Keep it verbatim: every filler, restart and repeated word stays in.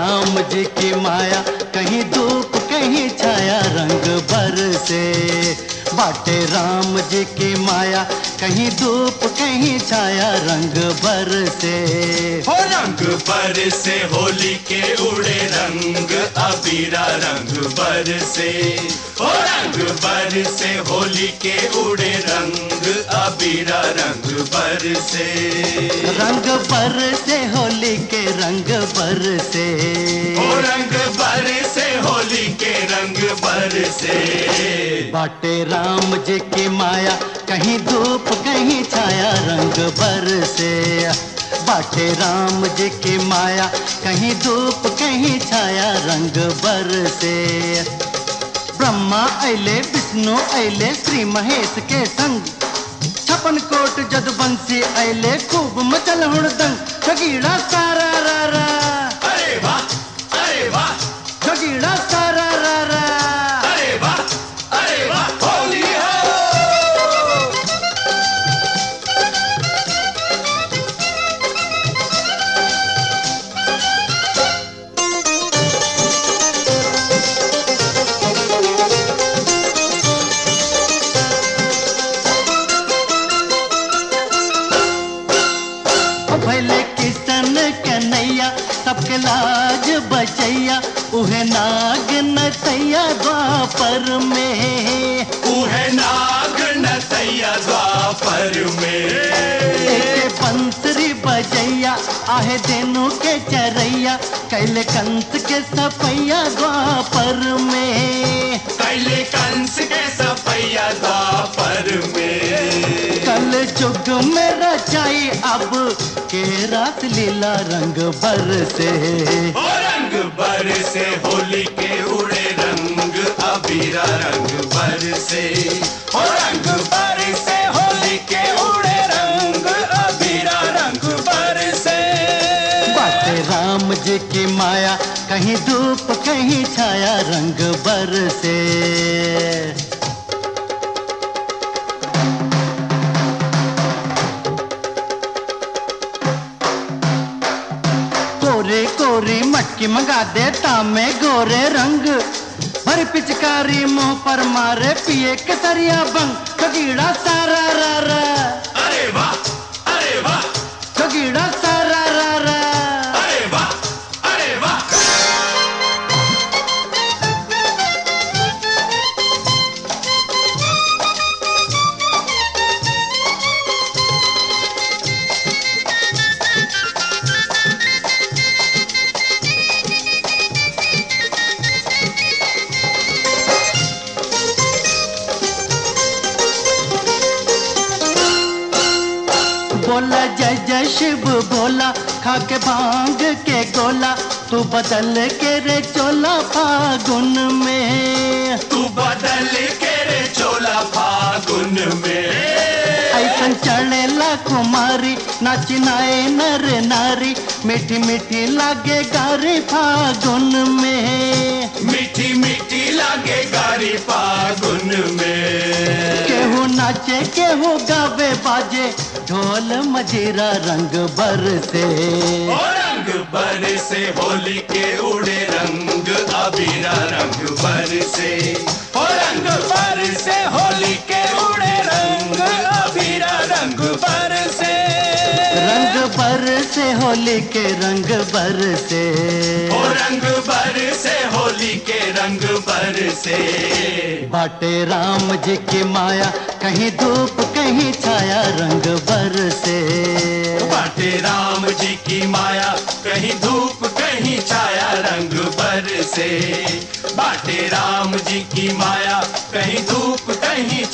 राम जी की माया, कहीं धूप कहीं छाया रंग बरसे। बाटे राम जी की माया, कहीं धूप कहीं छाया रंग बरसे। हो रंग बरसे होली के उड़े रंग अबीरा रंग बरसे। हो रंग बरसे होली के उड़े रंग अबीरा रंग बरसे। रंग बरसे होली के रंग बरसे। हो रंग बरसे होली के रंग बरसे। बाटे राम जी की माया, कहीं धूप कहीं छाया रंग बरसे। बाटे राम जी की माया, कहीं धूप कहीं छाया रंग बरसे। ब्रह्मा अले विष्णु अले श्री महेश के संग, छपन कोट जदुबंसी अले खूब मचल हुड़दंग। जगीड़ा सारा रा रा, अरे वाह अरे वाह, जगीड़ा सारा रा रा, अरे वाह अरे वाह, होली हो। भले किशन कन्हैया सबके लाज बचैया, उहे नाग नतैया द्वापर में। उहे नाग नतैया द्वापर में। एक बंसरी बजैया आहे देनु के चरैया, कैले कंस के सपैया द्वापर में। कैले कंस के सपैया द्वापर में। कल जुग में रचाई अब के रात लीला रंग बरसे। हो रंग बरसे होली के उड़े रंग अबीरा रंग बरसे। हो रंग बरसे होली के उड़े रंग अबीरा रंग बरसे। बाटे राम जी की माया, कहीं धूप कहीं छाया रंग बरसे। कोरे कोरी मटकी मंगा दे तामे गोरे रंग, भर पिचकारी मुंह पर मारे पिए केसरिया बंग। जगीड़ा सारा रा रा, अरे वाह अरे वाह, जगीड़ा सारा रा रा, अरे वाह अरे वाह। बोला जय जय शिव बोला, खा के भांग के गोला, तू बदल के रे चोला फागुन में। तू बदल के रे चोला फागुन में। ऐसन चढ़ेला कुमारी, नाची नाए नर नारी, मीठी मीठी लागे गारी फागुन में। मीठी मीठी लागे गारी फागुन में। केहू नाचे केहू गावे बाजे, ढोल मजीरा रंग बरसे। ओ रंग बरसे होली के उड़े रंग अबीरा रंग बरसे। ओ रंग बरसे होली के उड़े रंग अबीरा रंग बरसे। रंग बरसे होली के रंग बरसे। ओ रंग बरसे होली के रंग बरसे। बाटे राम जी की माया, कहीं धूप कहीं छाया रंग बरसे। बाटे राम जी की माया, कहीं धूप कहीं छाया रंग बरसे। बाटे राम जी की माया, कहीं धूप कहीं